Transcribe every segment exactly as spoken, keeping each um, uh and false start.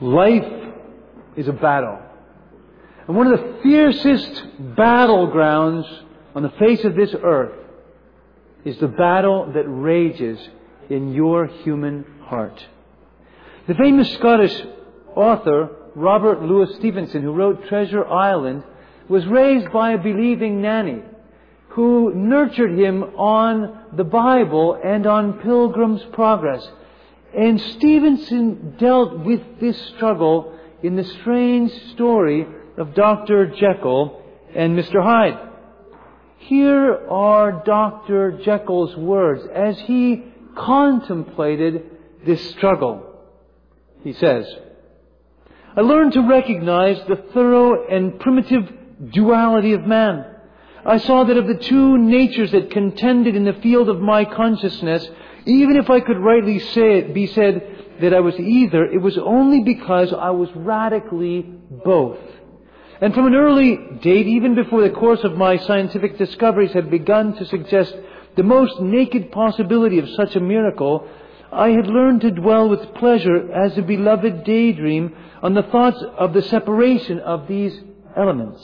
Life is a battle. And one of the fiercest battlegrounds on the face of this earth is the battle that rages in your human heart. The famous Scottish author Robert Louis Stevenson, who wrote Treasure Island, was raised by a believing nanny who nurtured him on the Bible and on Pilgrim's Progress. And Stevenson dealt with this struggle in the strange story of Doctor Jekyll and Mister Hyde. Here are Doctor Jekyll's words as he contemplated this struggle. He says, "I learned to recognize the thorough and primitive duality of man. I saw that of the two natures that contended in the field of my consciousness, even if I could rightly say it, be said that I was either, it was only because I was radically both. And from an early date, even before the course of my scientific discoveries had begun to suggest the most naked possibility of such a miracle, I had learned to dwell with pleasure as a beloved daydream on the thoughts of the separation of these elements.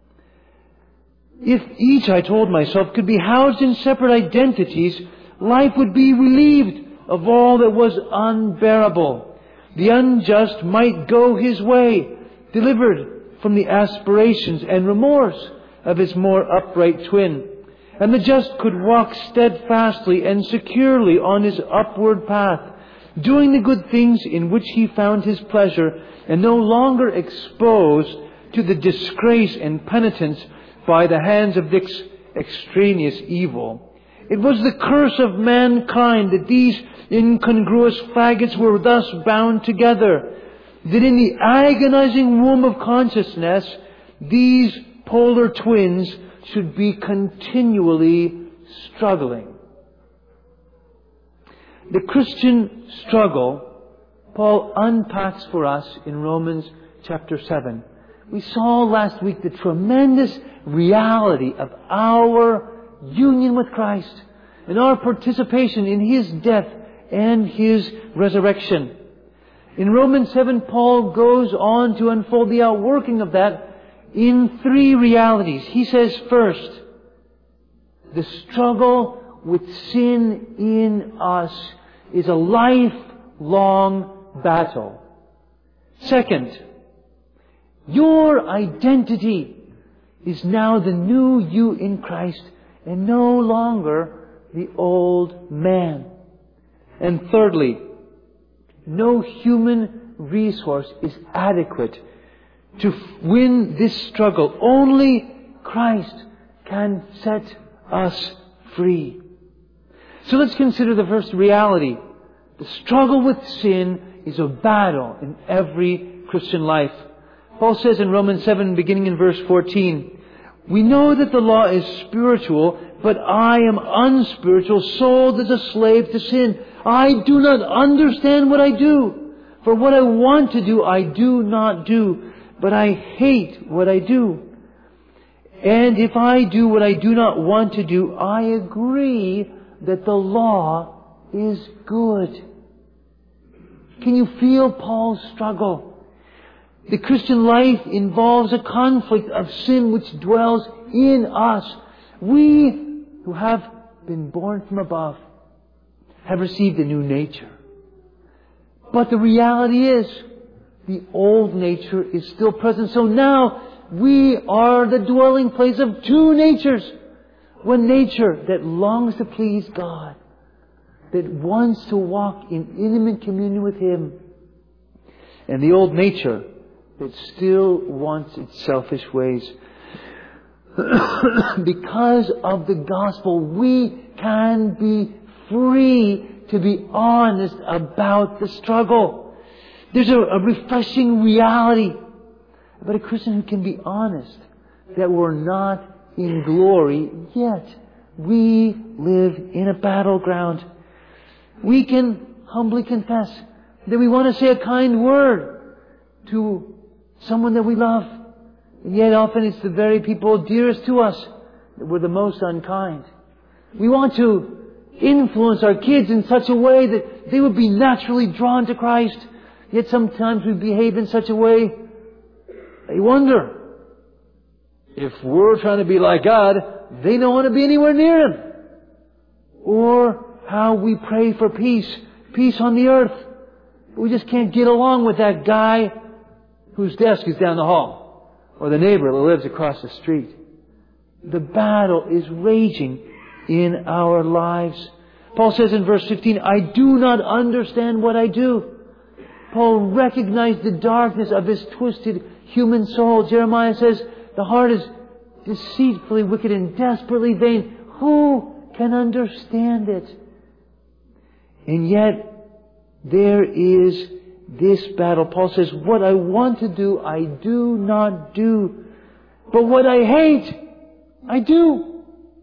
If each, I told myself, could be housed in separate identities, life would be relieved of all that was unbearable. The unjust might go his way, delivered from the aspirations and remorse of his more upright twin. And the just could walk steadfastly and securely on his upward path, doing the good things in which he found his pleasure, and no longer exposed to the disgrace and penitence by the hands of this extraneous evil. It was the curse of mankind that these incongruous faggots were thus bound together, that in the agonizing womb of consciousness, these polar twins should be continually struggling." The Christian struggle, Paul unpacks for us in Romans chapter seven. We saw last week the tremendous reality of our union with Christ and our participation in His death and His resurrection. In Romans seven, Paul goes on to unfold the outworking of that in three realities. He says, first, the struggle with sin in us is a lifelong battle. Second, your identity is now the new you in Christ and no longer the old man. And thirdly, no human resource is adequate to win this struggle. Only Christ can set us free. So let's consider the first reality. The struggle with sin is a battle in every Christian life. Paul says in Romans seven, beginning in verse fourteen, "We know that the law is spiritual, but I am unspiritual, sold as a slave to sin. I do not understand what I do. For what I want to do, I do not do. But I hate what I do. And if I do what I do not want to do, I agree that the law is good." Can you feel Paul's struggle? The Christian life involves a conflict of sin which dwells in us. We who have been born from above have received a new nature. But the reality is, the old nature is still present. So now we are the dwelling place of two natures. One nature that longs to please God, that wants to walk in intimate communion with Him. And the old nature that still wants its selfish ways. Because of the gospel, we can be free to be honest about the struggle. There's a, a refreshing reality about a Christian who can be honest that we're not in glory, yet we live in a battleground. We can humbly confess that we want to say a kind word to someone that we love, and yet often it's the very people dearest to us that we're the most unkind. We want to influence our kids in such a way that they would be naturally drawn to Christ, Yet sometimes we behave in such a way, I wonder if we're trying to be like God, they don't want to be anywhere near Him. Or how we pray for peace, peace on the earth. We just can't get along with that guy whose desk is down the hall, or the neighbor that lives across the street. The battle is raging in our lives. Paul says in verse fifteen, I do not understand what I do. Paul recognized the darkness of his twisted human soul. Jeremiah says, the heart is deceitfully wicked and desperately vain. Who can understand it? And yet, there is this battle. Paul says, what I want to do, I do not do. But what I hate, I do.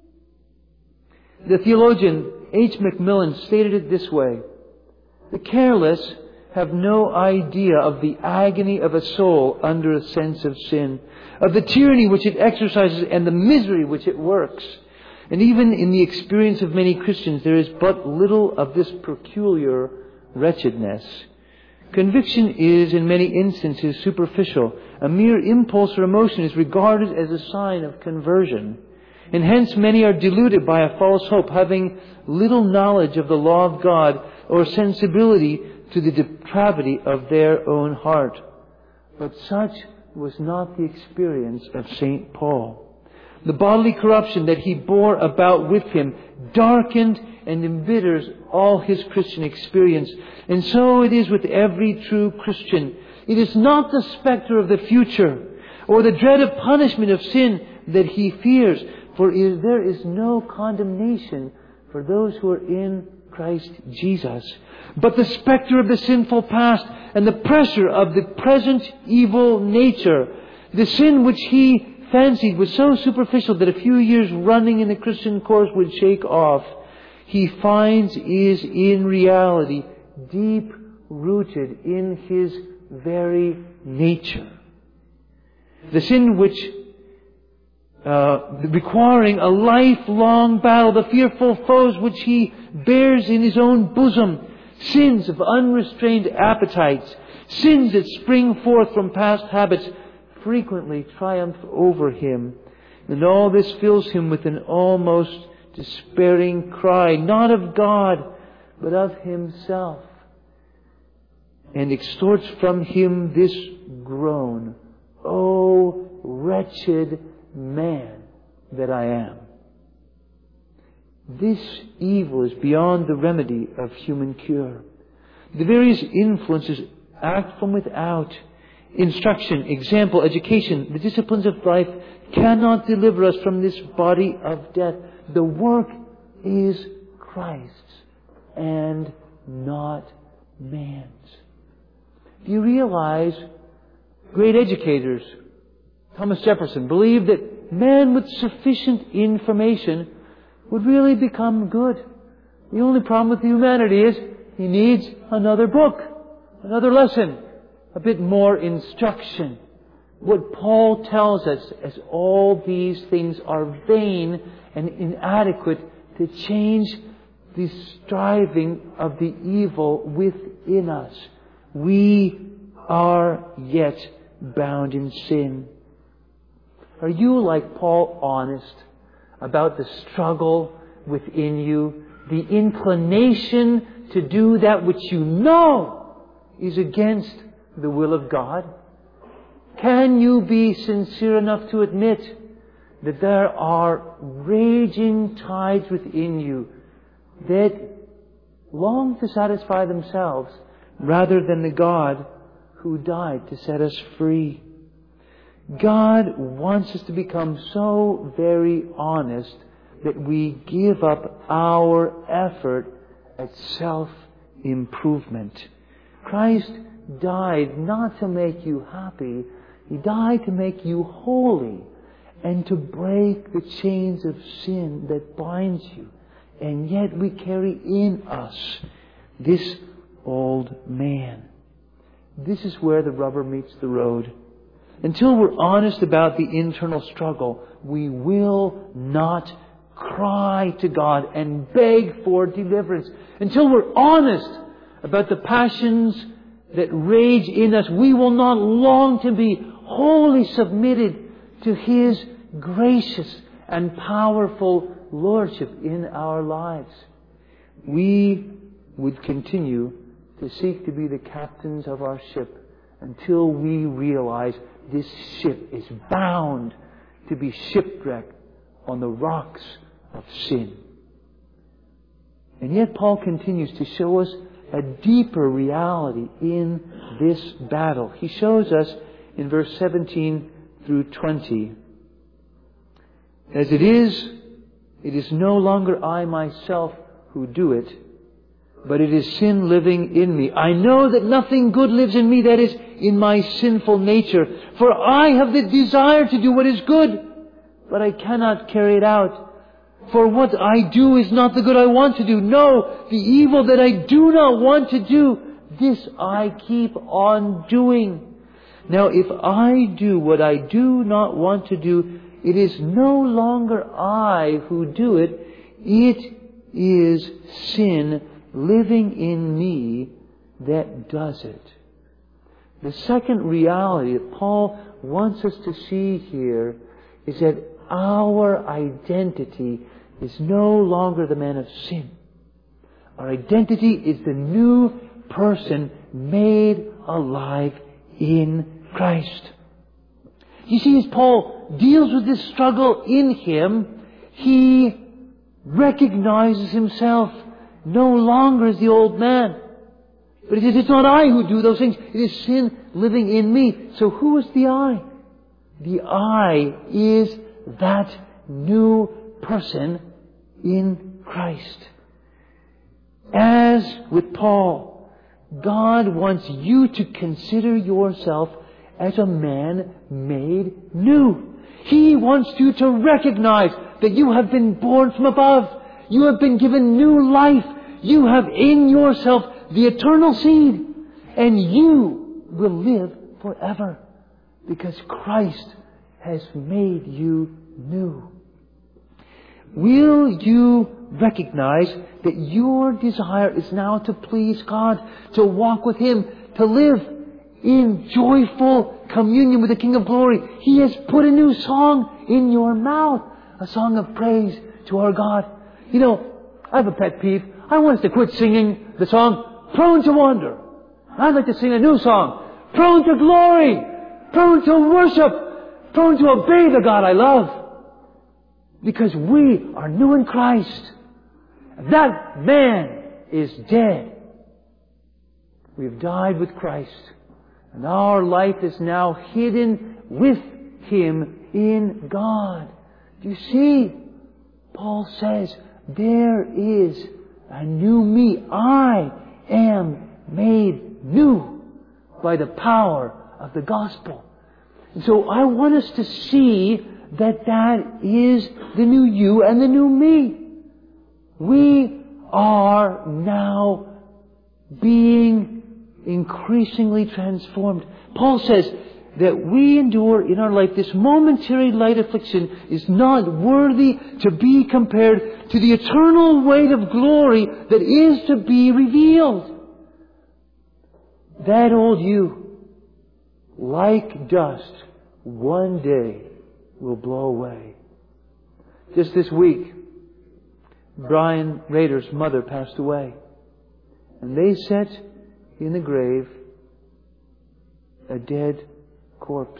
The theologian H. Macmillan stated it this way: the careless have no idea of the agony of a soul under a sense of sin, of the tyranny which it exercises and the misery which it works. And even in the experience of many Christians, there is but little of this peculiar wretchedness. Conviction is, in many instances, superficial. A mere impulse or emotion is regarded as a sign of conversion. And hence many are deluded by a false hope, having little knowledge of the law of God or sensibility to the depravity of their own heart. But such was not the experience of Saint Paul. The bodily corruption that he bore about with him darkened and embitters all his Christian experience. And so it is with every true Christian. It is not the specter of the future or the dread of punishment of sin that he fears, for is, there is no condemnation for those who are in Christ Jesus. But the specter of the sinful past and the pressure of the present evil nature, the sin which he fancied was so superficial that a few years running in the Christian course would shake off, he finds is in reality deep rooted in his very nature. The sin which uh, requiring a lifelong battle, the fearful foes which he bears in his own bosom, sins of unrestrained appetites, sins that spring forth from past habits, frequently triumph over him. And all this fills him with an almost despairing cry, not of God, but of himself, and extorts from him this groan, O wretched man that I am. This evil is beyond the remedy of human cure. The various influences act from without. Instruction, example, education, the disciplines of life cannot deliver us from this body of death. The work is Christ's and not man's. Do you realize great educators, Thomas Jefferson, believed that man with sufficient information would really become good? The only problem with humanity is he needs another book, another lesson, a bit more instruction. What Paul tells us is all these things are vain and inadequate to change the striving of the evil within us. We are yet bound in sin. Are you, like Paul, honest about the struggle within you, the inclination to do that which you know is against the will of God? Can you be sincere enough to admit that there are raging tides within you that long to satisfy themselves rather than the God who died to set us free? God wants us to become so very honest that we give up our effort at self-improvement. Christ died not to make you happy. He died to make you holy and to break the chains of sin that binds you. And yet we carry in us this old man. This is where the rubber meets the road. Until we're honest about the internal struggle, we will not cry to God and beg for deliverance. Until we're honest about the passions that rage in us, we will not long to be wholly submitted to His gracious and powerful lordship in our lives. We would continue to seek to be the captains of our ship until we realize this ship is bound to be shipwrecked on the rocks of sin. And yet Paul continues to show us a deeper reality in this battle. He shows us in verse seventeen through twenty. As it is, it is no longer I myself who do it, but it is sin living in me. I know that nothing good lives in me, that is, in my sinful nature. For I have the desire to do what is good, but I cannot carry it out. For what I do is not the good I want to do. No, the evil that I do not want to do, this I keep on doing. Now, if I do what I do not want to do, it is no longer I who do it. It is sin living in me that does it. The second reality that Paul wants us to see here is that our identity is no longer the man of sin. Our identity is the new person made alive in Christ. You see, as Paul deals with this struggle in him, he recognizes himself no longer as the old man. But he says, it's not I who do those things. It is sin living in me. So who is the I? The I is that new person in Christ. As with Paul, God wants you to consider yourself as a man made new. He wants you to recognize that you have been born from above. You have been given new life. You have in yourself the eternal seed. And you will live forever because Christ has made you new. Will you recognize that your desire is now to please God, to walk with Him, to live in joyful communion with the King of Glory? He has put a new song in your mouth, a song of praise to our God. You know, I have a pet peeve. I want us to quit singing the song, Prone to Wander. I'd like to sing a new song, Prone to Glory, Prone to Worship, Prone to Obey the God I love. Because we are new in Christ. That man is dead. We've died with Christ. And our life is now hidden with Him in God. Do you see? Paul says, there is a new me. I am made new by the power of the gospel. And so I want us to see that that is the new you and the new me. We are now being increasingly transformed. Paul says that we endure in our life this momentary light affliction is not worthy to be compared to the eternal weight of glory that is to be revealed. That old you, like dust, one day will blow away. Just this week, Brian Rader's mother passed away. And they set in the grave a dead corpse.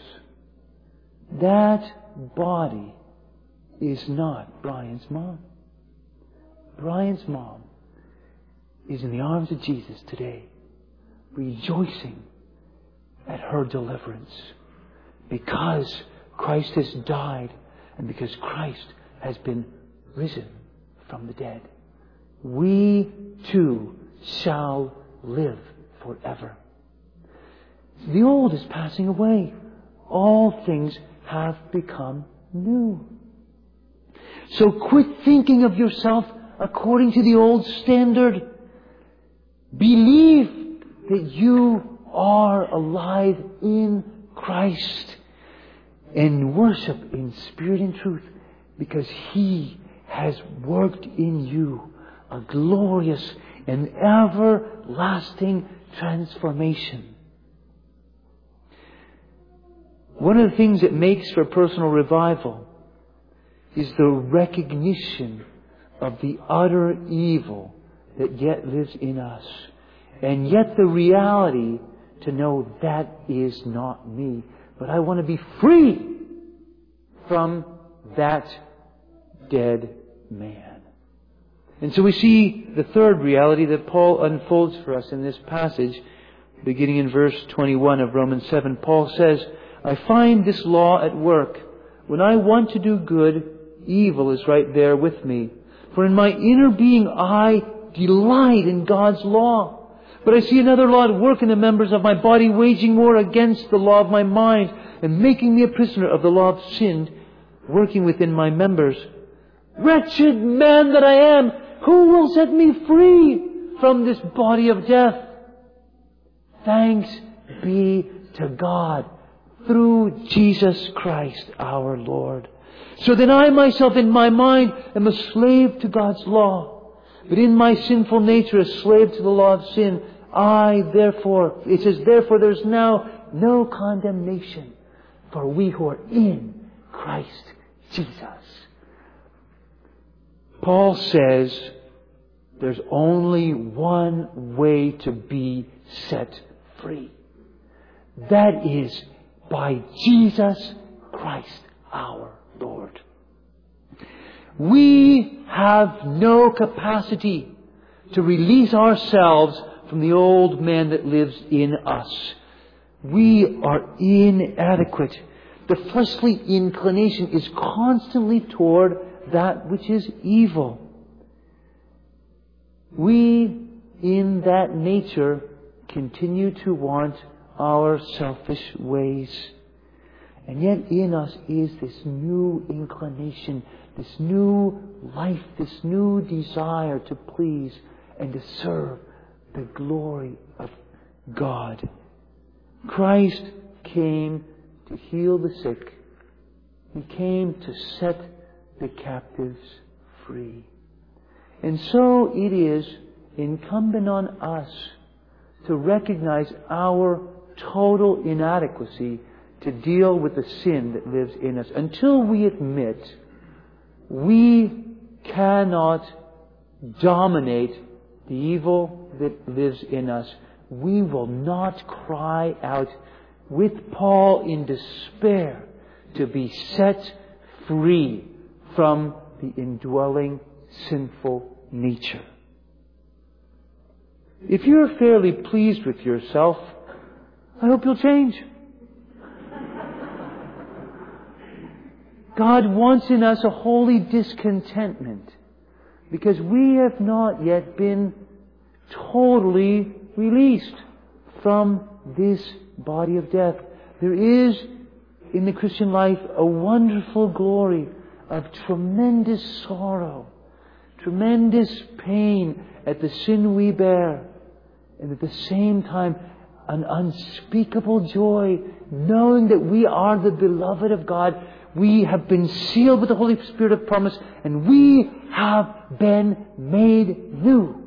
That body is not Brian's mom. Brian's mom is in the arms of Jesus today, rejoicing at her deliverance because Christ has died and because Christ has been risen from the dead. We too shall live forever. The old is passing away. All things have become new. So quit thinking of yourself according to the old standard. Believe that you are alive in Christ. And worship in spirit and truth, because He has worked in you a glorious, and everlasting transformation. One of the things that makes for personal revival is the recognition of the utter evil that yet lives in us. And yet the reality to know that is not me. But I want to be free from that dead man. And so we see the third reality that Paul unfolds for us in this passage, beginning in verse twenty-one of Romans seven. Paul says, I find this law at work. When I want to do good, evil is right there with me. For in my inner being I delight in God's law. But I see another law at work in the members of my body, waging war against the law of my mind and making me a prisoner of the law of sin, working within my members. Wretched man that I am, who will set me free from this body of death? Thanks be to God through Jesus Christ our Lord. So then I myself in my mind am a slave to God's law, but in my sinful nature a slave to the law of sin. I therefore, it says, therefore there's now no condemnation for we who are in Christ Jesus. Paul says there's only one way to be set free. That is by Jesus Christ our Lord. We have no capacity to release ourselves from the old man that lives in us. We are inadequate. The fleshly inclination is constantly toward that which is evil. We, in that nature, continue to want our selfish ways. And yet in us is this new inclination, this new life, this new desire to please and to serve the glory of God. Christ came to heal the sick. He came to set the captives free. And so it is incumbent on us to recognize our total inadequacy to deal with the sin that lives in us. Until we admit we cannot dominate the evil that lives in us, we will not cry out with Paul in despair to be set free from the indwelling sinful nature. If you're fairly pleased with yourself, I hope you'll change. God wants in us a holy discontentment because we have not yet been totally released from this body of death. There is in the Christian life a wonderful glory of tremendous sorrow, tremendous pain at the sin we bear, and at the same time an unspeakable joy knowing that we are the beloved of God. We have been sealed with the Holy Spirit of promise, and we have been made new.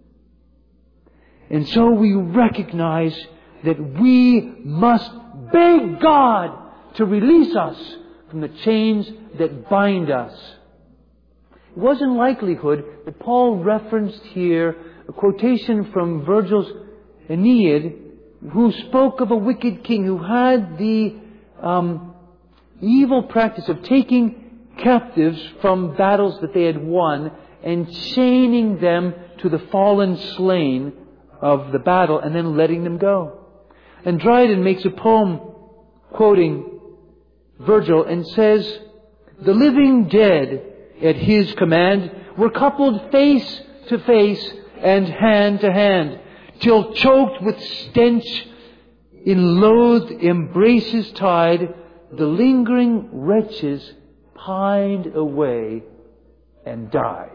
And so we recognize that we must beg God to release us from the chains that bind us. It was in likelihood that Paul referenced here a quotation from Virgil's Aeneid, who spoke of a wicked king who had the um, evil practice of taking captives from battles that they had won and chaining them to the fallen slain of the battle and then letting them go. And Dryden makes a poem quoting Virgil and says, the living dead at his command were coupled face to face and hand to hand, till choked with stench in loathed embraces tied, the lingering wretches pined away and died.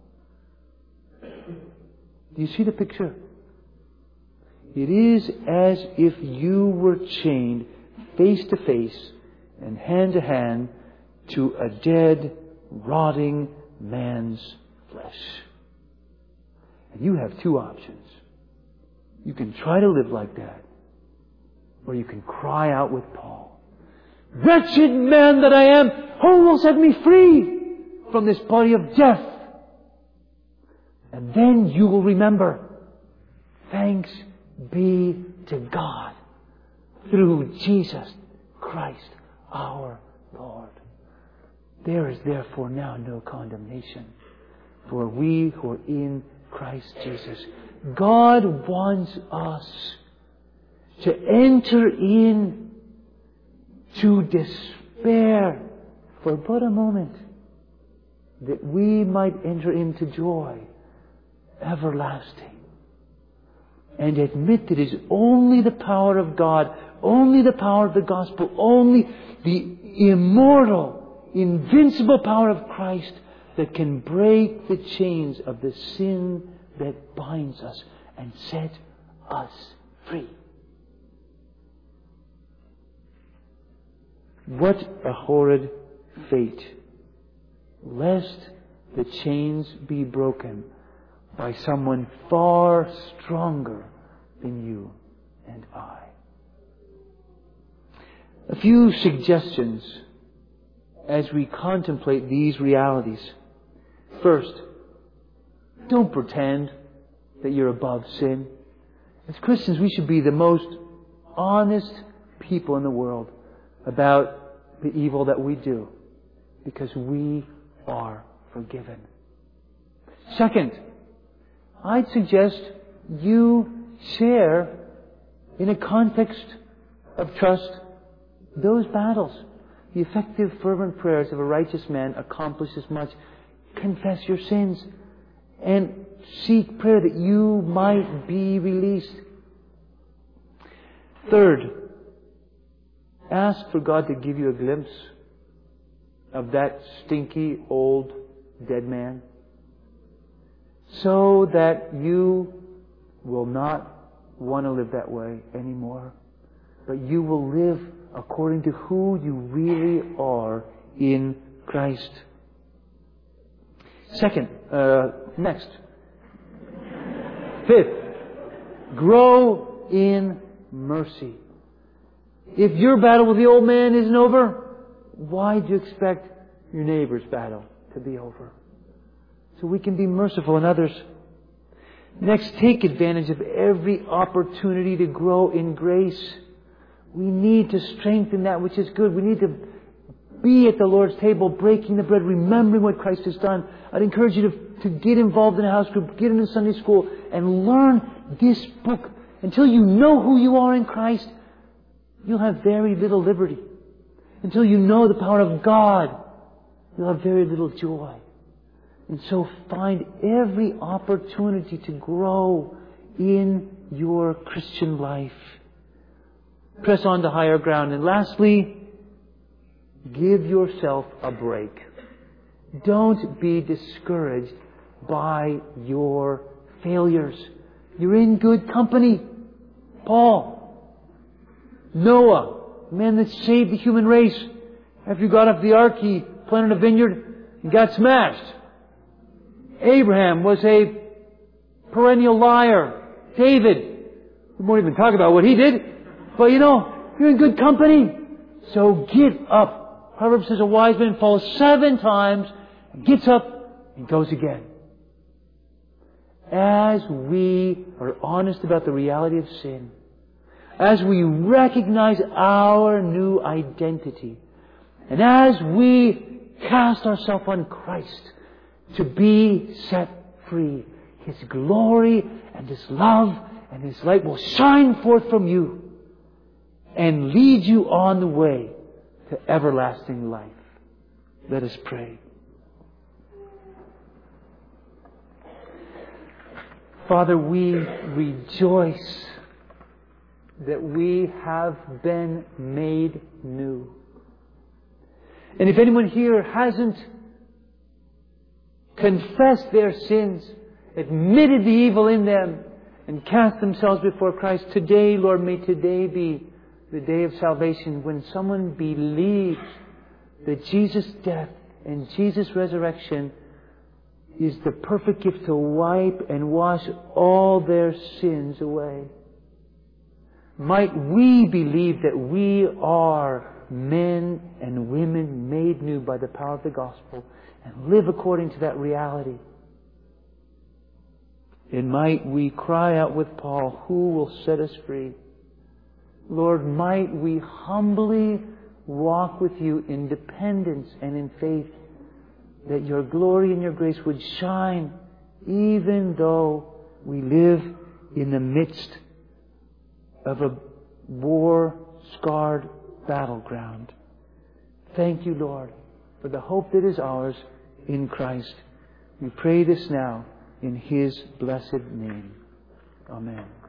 Do you see the picture? It is as if you were chained face to face and hand to hand to a dead, rotting man's flesh. And you have two options. You can try to live like that, or you can cry out with Paul, "Wretched man that I am, who will set me free from this body of death?" And then you will remember, thanks be to God through Jesus Christ our Lord. There is therefore now no condemnation for we who are in Christ Jesus. God wants us to enter in to despair for but a moment, that we might enter into joy everlasting, and admit that it is only the power of God, only the power of the gospel, only the immortal, invincible power of Christ that can break the chains of the sin that binds us and set us free. What a horrid fate, lest the chains be broken by someone far stronger than you and I. A few suggestions as we contemplate these realities. First, don't pretend that you're above sin. As Christians, we should be the most honest people in the world about the evil that we do, because we are forgiven. Second, I'd suggest you share, in a context of trust, those battles. The effective, fervent prayers of a righteous man accomplish as much. Confess your sins and seek prayer that you might be released. Third, ask for God to give you a glimpse of that stinky old dead man, so that you will not want to live that way anymore, but you will live according to who you really are in Christ. Second, uh, next. Fifth, grow in mercy. If your battle with the old man isn't over, why do you expect your neighbor's battle to be over? So we can be merciful in others. Next, take advantage of every opportunity to grow in grace. We need to strengthen that which is good. We need to be at the Lord's table, breaking the bread, remembering what Christ has done. I'd encourage you to, to get involved in a house group, get into Sunday school, and learn this book. Until you know who you are in Christ, you'll have very little liberty. Until you know the power of God, you'll have very little joy. And so find every opportunity to grow in your Christian life. Press on to higher ground. And lastly, give yourself a break. Don't be discouraged by your failures. You're in good company. Paul, Noah, the man that saved the human race. After he got off the ark, he planted a vineyard and got smashed. Abraham was a perennial liar. David, we won't even talk about what he did. But you know, you're in good company. So get up. Proverbs says a wise man falls seven times, gets up, and goes again. As we are honest about the reality of sin, as we recognize our new identity, and as we cast ourselves on Christ to be set free, His glory and His love and His light will shine forth from you and lead you on the way to everlasting life. Let us pray. Father, we rejoice that we have been made new. And if anyone here hasn't confessed their sins, admitted the evil in them, and cast themselves before Christ, today, Lord, may today be the day of salvation when someone believes that Jesus' death and Jesus' resurrection is the perfect gift to wipe and wash all their sins away. Might we believe that we are men and women made new by the power of the gospel and live according to that reality. And might we cry out with Paul, who will set us free? Lord, might we humbly walk with you in dependence and in faith, that your glory and your grace would shine even though we live in the midst of a war-scarred battleground. Thank you, Lord, for the hope that is ours in Christ. We pray this now in His blessed name. Amen.